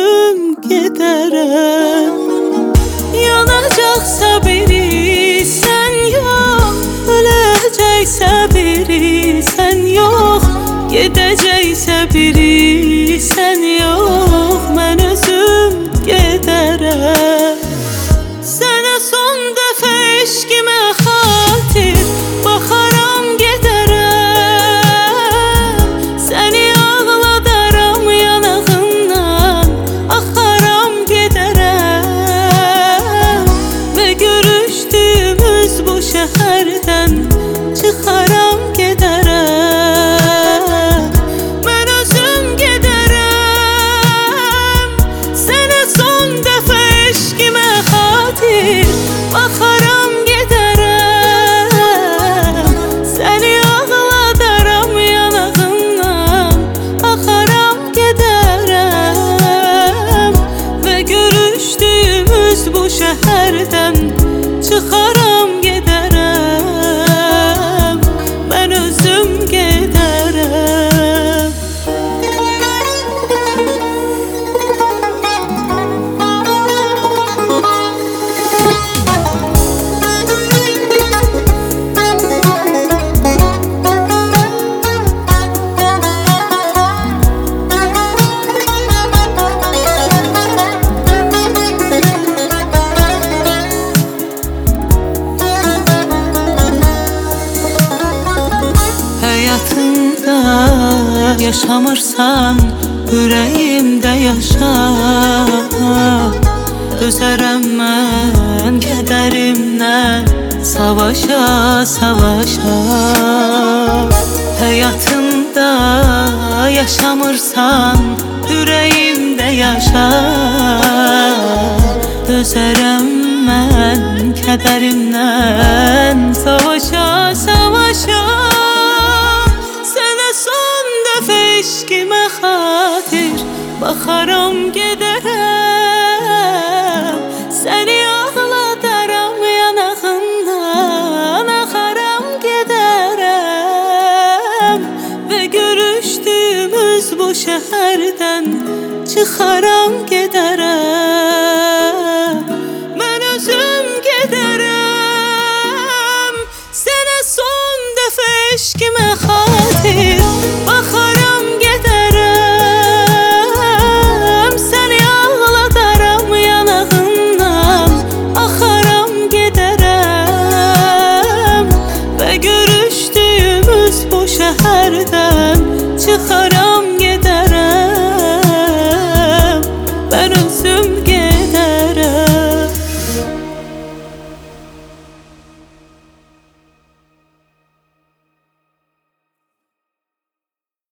özüm gedərəm. Yanacaqsa biri sən yox, öləcəksə biri sən yox, gedəcəksə biri sən yox, mən özüm gedərəm. Sənə son dəfə eşqimə xatir baxaram gedərəm. Səni ağladaram yanağından, axaram gedərəm. Və görüşdüyümüz bu şəhərdən çıxaram gedərəm. Mən özüm gedərəm. Sənə son dəfə eşqimə xatir baxaram gedərəm. Səni ağladaram yanağından, axaram gedərəm. Və görüşdüyümüz bu şəhərdən çıxaram gedərəm. Mən özüm gedərəm. Həyatımda yaşamırsan, ürəyimdə yaşa. Dözərəm mən kədərimlə savaşa, savaşa. Həyatımda yaşamırsan, ürəyimdə yaşa. Dözərəm mən kədərimlə savaşa, savaşa. Eşqimə xatir baxaram gedərəm. Səni ağladaram yanağından, axaram gedərəm. Və görüşdüyümüz bu şəhərdən çıxaram gedərəm. Mən özüm gedərəm. Sənə son dəfə eşqimə xatir baxaram gedərəm. Səni ağladaram yanağından, axaram gedərəm. Və görüşdüyümüz bu şəhərdən çıxaram gedərəm. Mən özüm